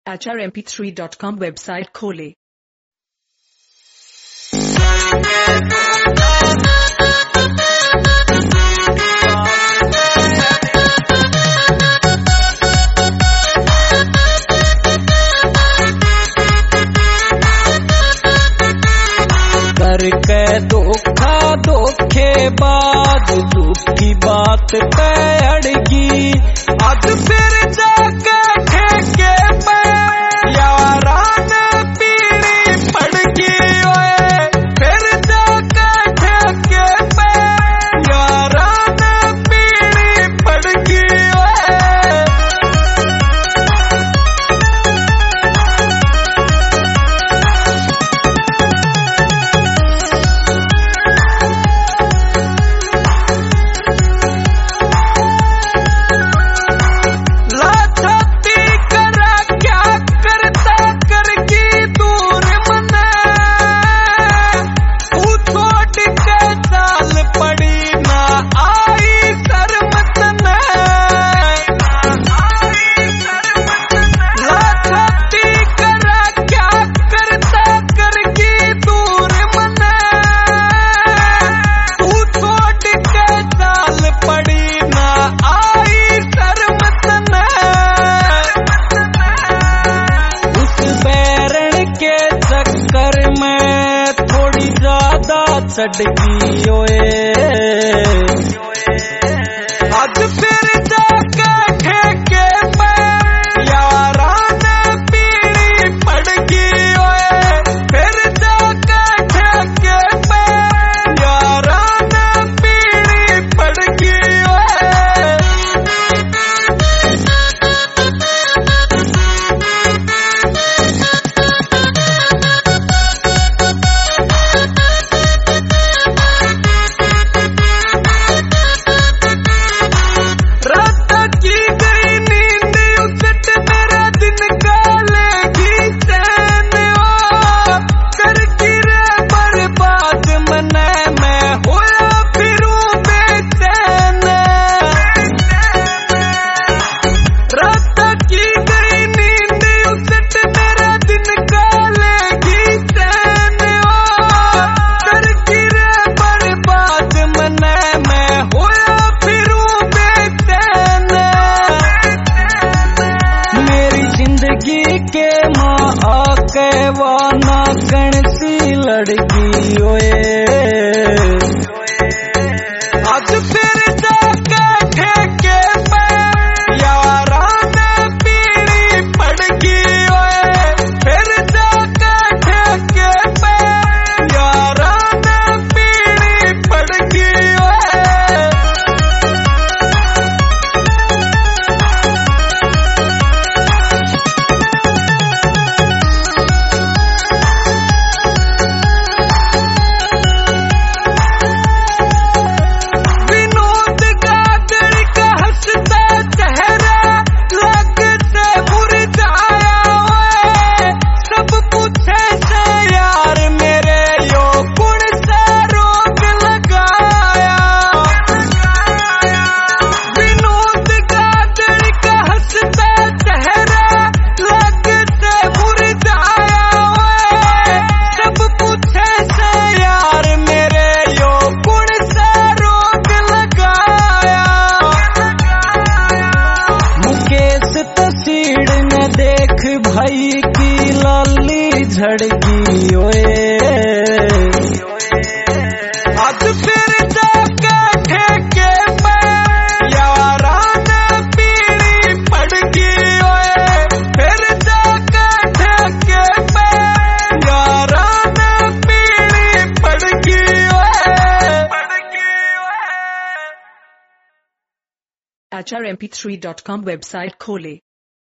HRMP3.com website खोलें। करके धोखा धोखेबाज झूठी बात पे अड़गी, आज फिर जाके ठेके पे याराना पीड़ी पड़गी। ओए फिर जाके ठेके पे याराना पीड़ी पड़गी। ओए चढ़गी। ओए आज फिर जाके ठेके पे याराना पीड़ी पड़गी। ओए फिर जाके ठेके पे याराना पीड़ी पड़गी। के माँ आके वाना गणसी लड़की। ओए आज फिर जाके ठेके पे याराना पीड़ी पड़गी। ओए फिर जाके ठेके पे याराना पीड़ी पड़गी। देख भाई की लाली झड़गी। ओए आज फिर जाके ठेके पे याराना पीड़ी पड़गी। ओए फिर जाके ठेके पे याराना पीड़ी पड़गी। HRMP3.com वेबसाइट खोलें।